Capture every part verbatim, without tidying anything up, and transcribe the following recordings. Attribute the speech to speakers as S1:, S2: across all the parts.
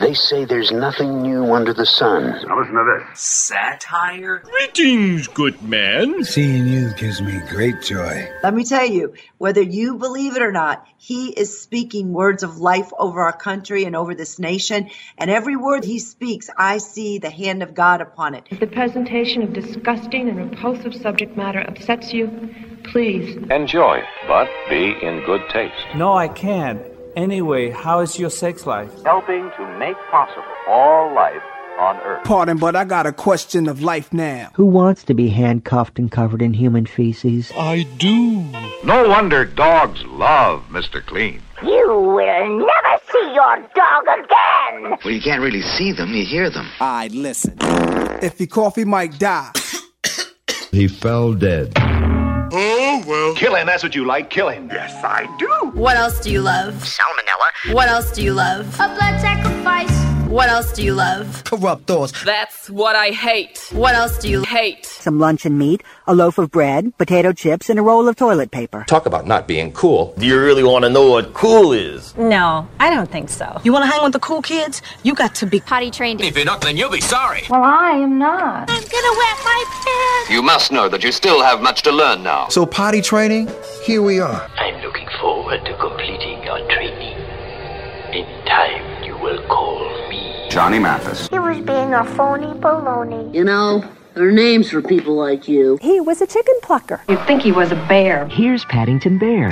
S1: They say there's nothing new under the sun.
S2: Now listen to this.
S3: Satire?
S4: Greetings, good man.
S5: Seeing you gives me great joy.
S6: Let me tell you, whether you believe it or not, he is speaking words of life over our country and over this nation. And every word he speaks, I see the hand of God upon it.
S7: If the presentation of disgusting and repulsive subject matter upsets you, please
S8: enjoy, but be in good taste.
S9: No, I can't. Anyway, how is your sex life?
S8: Helping to make possible all life on Earth.
S10: Pardon, but I got a question of life now.
S11: Who wants to be handcuffed and covered in human feces?
S4: I do.
S8: No wonder dogs love Mister Clean.
S12: You will never see your dog again.
S1: Well, you can't really see them, you hear them.
S10: All right, listen. If your coffee might die.
S13: He fell dead.
S2: Oh, well.
S8: Kill him, that's what you like, kill him.
S2: Yes, I do.
S14: What else do you love?
S1: Salmonella.
S14: What else do you love?
S12: A blood sacrifice.
S14: What else do you love?
S10: Corrupt thoughts.
S14: That's what I hate. What else do you hate?
S11: Some luncheon meat, a loaf of bread, potato chips, and a roll of toilet paper.
S15: Talk about not being cool.
S16: Do you really want to know what cool is?
S17: No, I don't think so.
S18: You want to hang with the cool kids? You got to be
S17: potty trained.
S16: If you're not, then you'll be sorry.
S12: Well, I am not. I'm gonna wet my pants.
S8: You must know that you still have much to learn now.
S13: So potty training, here we are.
S19: I'm looking forward to completing your training. In time, you will call me
S2: Johnny Mathis.
S12: He was being a phony baloney.
S20: You know, there are names for people like you.
S11: He was a chicken plucker.
S7: You'd think he was a bear.
S11: Here's Paddington Bear.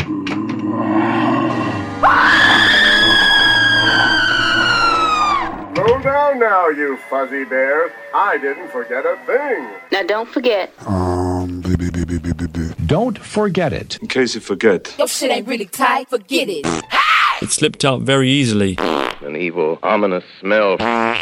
S2: Slow down now, you fuzzy bears. I didn't forget a thing.
S17: Now don't forget.
S13: Um,
S15: Don't forget it.
S2: In case you forget.
S14: Your shit ain't really tight, forget it.
S4: It slipped out very easily.
S8: An evil, ominous smell.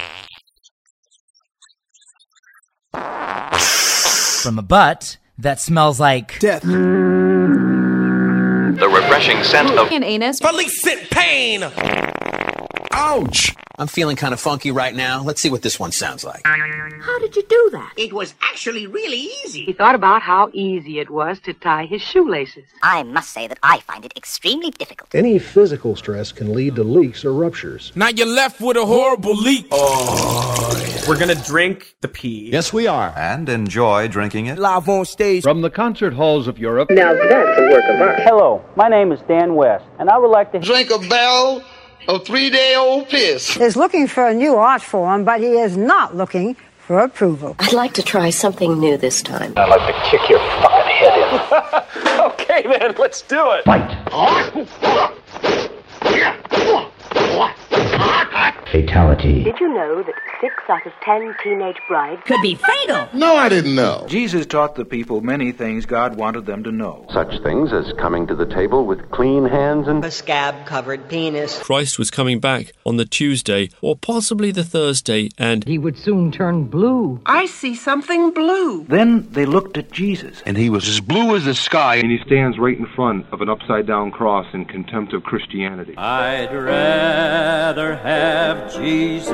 S21: From a butt that smells like
S10: death.
S8: The refreshing scent of
S17: An anus.
S16: Police in pain!
S13: ouch!
S22: I'm feeling kind of funky right now. Let's see what this one sounds like.
S12: How did you do that?
S20: It was actually really easy.
S7: He thought about how easy it was to tie his shoelaces.
S23: I must say that I find it extremely difficult.
S24: Any physical stress can lead to leaks or ruptures.
S16: Now you're left with a horrible leak.
S9: Oh, we're gonna drink the pee.
S15: Yes, we are. And enjoy drinking it.
S10: Live on stage.
S25: From the concert halls of Europe.
S26: Now that's a work of art.
S27: Hello, my name is Dan West, and I would like to
S28: drink a barrel of three-day-old piss.
S29: He's looking for a new art form, but he is not looking for approval.
S17: I'd like to try something new this time.
S22: I'd like to kick your fucking head in. Okay, then, let's do it.
S28: Fight.
S19: Fatality.
S7: Did you know that six out of ten teenage brides
S20: could be fatal?
S28: No, I didn't know.
S30: Jesus taught the people many things God wanted them to know.
S8: Such things as coming to the table with clean hands and
S20: a scab-covered penis.
S4: Christ was coming back on the Tuesday or possibly the Thursday, and
S11: he would soon turn blue.
S18: I see something blue.
S30: Then they looked at Jesus.
S13: And he was as blue as the sky.
S30: And he stands right in front of an upside-down cross in contempt of Christianity.
S31: I'd rather have Jesus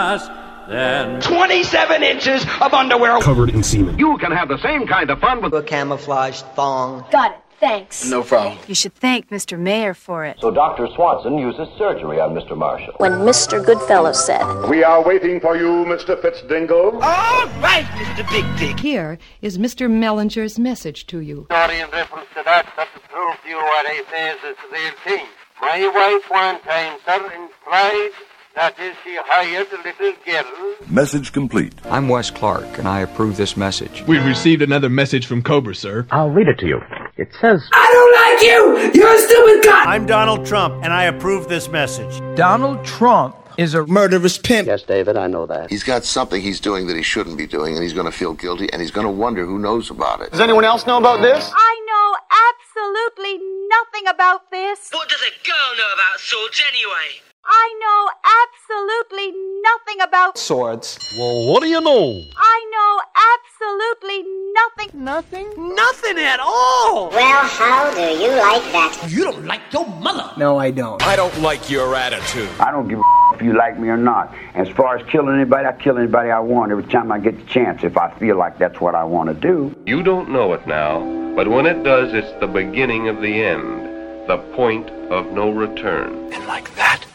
S31: than
S28: twenty-seven inches of underwear
S30: covered in semen.
S2: You can have the same kind of fun with
S20: a camouflaged thong.
S17: Got it. Thanks.
S28: No problem.
S17: You should thank Mister Mayer for it.
S8: So Doctor Swanson uses surgery on Mister Marshall.
S17: When Mister Goodfellow said,
S2: we are waiting for you, Mister Fitzdingle.
S18: All right, Mister Big Dick.
S7: Here is Mister Mellinger's message to you.
S19: Sorry, in reference to that, that to prove to you what he says is the real thing. My wife one time, sir, implied that is she hired a little girl.
S13: Message complete.
S15: I'm Wes Clark, and I approve this message.
S25: We've received another message from Cobra, sir.
S19: I'll read it to you. It says,
S18: I don't like you! You're a stupid guy!
S32: I'm Donald Trump, and I approve this message.
S10: Donald Trump is a murderous pimp.
S19: Yes, David, I know that.
S1: He's got something he's doing that he shouldn't be doing, and he's going to feel guilty, and he's going to wonder who knows about it.
S2: Does anyone else know about this?
S12: I know absolutely nothing about this.
S19: What does a girl know about swords anyway?
S12: I know absolutely nothing about
S30: swords.
S16: Well, what do you know?
S12: I know absolutely nothing.
S18: Nothing? Nothing at all!
S12: Well, how do you like that?
S20: You don't like your mother.
S10: No, I don't.
S16: I don't like your attitude.
S26: I don't give a if you like me or not. As far as killing anybody, I kill anybody I want every time I get the chance, if I feel like that's what I want to do.
S8: You don't know it now, but when it does, it's the beginning of the end, the point of no return.
S22: And like that,